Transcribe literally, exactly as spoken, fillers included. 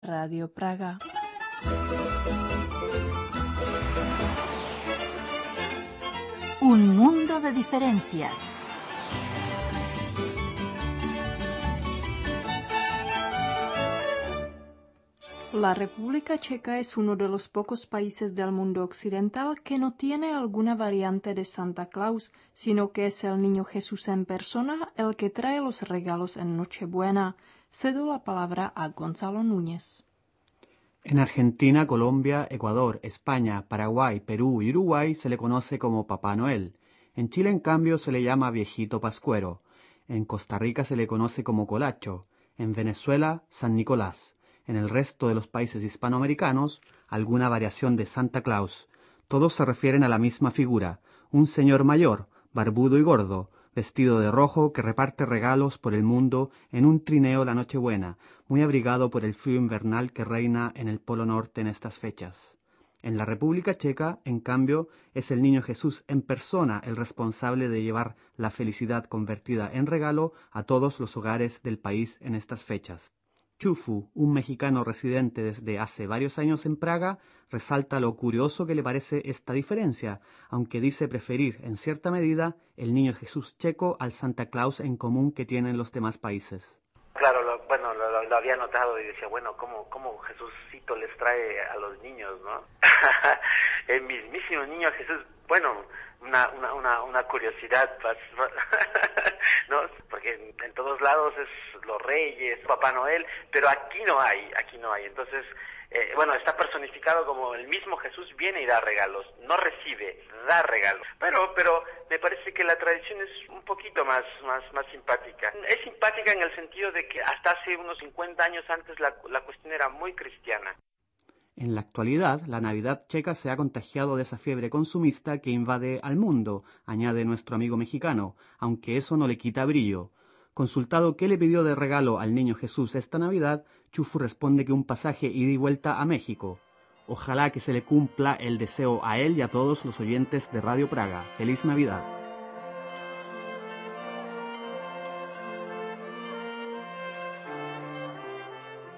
Radio Praga. Un mundo de diferencias. La República Checa es uno de los pocos países del mundo occidental que no tiene alguna variante de Santa Claus, sino que es el Niño Jesús en persona el que trae los regalos en Nochebuena. Cedo la palabra a Gonzalo Núñez. En Argentina, Colombia, Ecuador, España, Paraguay, Perú y Uruguay se le conoce como Papá Noel. En Chile, en cambio, se le llama Viejito Pascuero. En Costa Rica se le conoce como Colacho. En Venezuela, San Nicolás. En el resto de los países hispanoamericanos, alguna variación de Santa Claus. Todos se refieren a la misma figura, un señor mayor, barbudo y gordo, vestido de rojo que reparte regalos por el mundo en un trineo la Nochebuena, muy abrigado por el frío invernal que reina en el Polo Norte en estas fechas. En la República Checa, en cambio, es el Niño Jesús en persona el responsable de llevar la felicidad convertida en regalo a todos los hogares del país en estas fechas. Chufu, un mexicano residente desde hace varios años en Praga, resalta lo curioso que le parece esta diferencia, aunque dice preferir, en cierta medida, el Niño Jesús checo al Santa Claus en común que tienen los demás países. Claro, lo, bueno, lo, lo había notado y decía, bueno, ¿cómo, cómo Jesucito les trae a los niños, no? El mismísimo Niño Jesús, bueno, una una una, una curiosidad, ¿no? Porque en, en todos lados es los reyes, Papá Noel, pero aquí no hay, aquí no hay. Entonces, eh, bueno, está personificado como el mismo Jesús viene y da regalos, no recibe, da regalos. Pero pero me parece que la tradición es un poquito más más más simpática. Es simpática en el sentido de que hasta hace unos cincuenta años antes la, la cuestión era muy cristiana. En la actualidad, la Navidad checa se ha contagiado de esa fiebre consumista que invade al mundo, añade nuestro amigo mexicano, aunque eso no le quita brillo. Consultado qué le pidió de regalo al Niño Jesús esta Navidad, Chufu responde que un pasaje ida y vuelta a México. Ojalá que se le cumpla el deseo a él y a todos los oyentes de Radio Praga. ¡Feliz Navidad!